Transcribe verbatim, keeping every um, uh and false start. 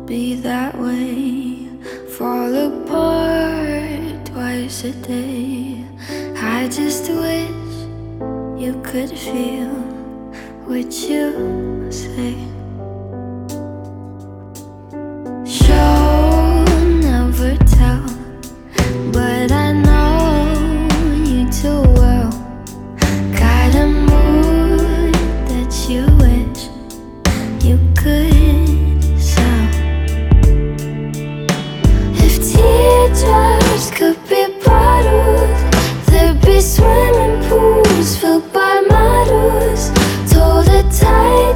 be that way. Fall apart twice a day. I just wish you could feel what you say.